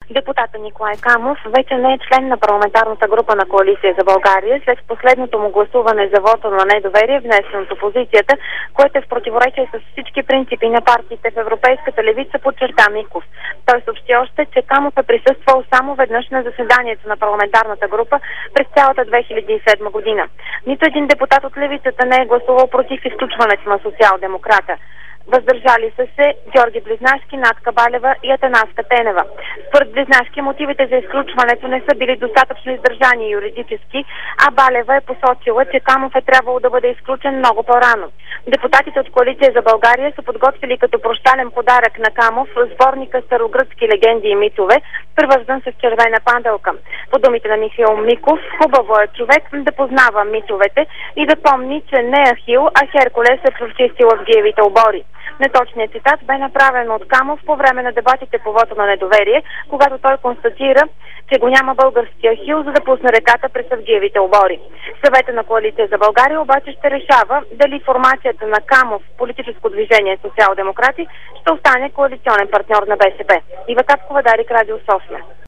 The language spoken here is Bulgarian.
Депутатът Николай Камов вече не е член на парламентарната група на Коалиция за България след последното му гласуване за вота на недоверие, внесен от опозицията, което е в противоречие с всички принципи на партиите в Европейската левица, подчерта Миков. Той съобщи още, че Камов е присъствал само веднъж на заседанието на парламентарната група през цялата 2007 година. Нито един депутат от левицата не е гласувал против изключването на социал-демократа. Въздържали са се Георги Близнашки, Натка Балева и Атанаска Тенева. Според Близнашки мотивите за изключването не са били достатъчно издържани юридически, а Балева е посочила, че Камов е трябвало да бъде изключен много по-рано. Депутатите от Коалиция за България са подготвили като прощален подарък на Камов сборника Старогръцки легенди и митове, превързан с червена панделка. По думите на Михаил Миков, хубаво е човек да познава митовете и да помни, че не Ахил, а Херкулес е прочистил Авгиевите обори. Неточният цитат бе направен от Камов по време на дебатите по вота на недоверие, когато той констатира, че го няма българския Ахил, за да пусне реката през Авгиевите обори. Съвета на Коалиция за България обаче ще решава дали формацията на Камов, политическо движение социал-демократи, ще остане коалиционен партньор на БСП. Ива Капкова, Дарик, Радио София.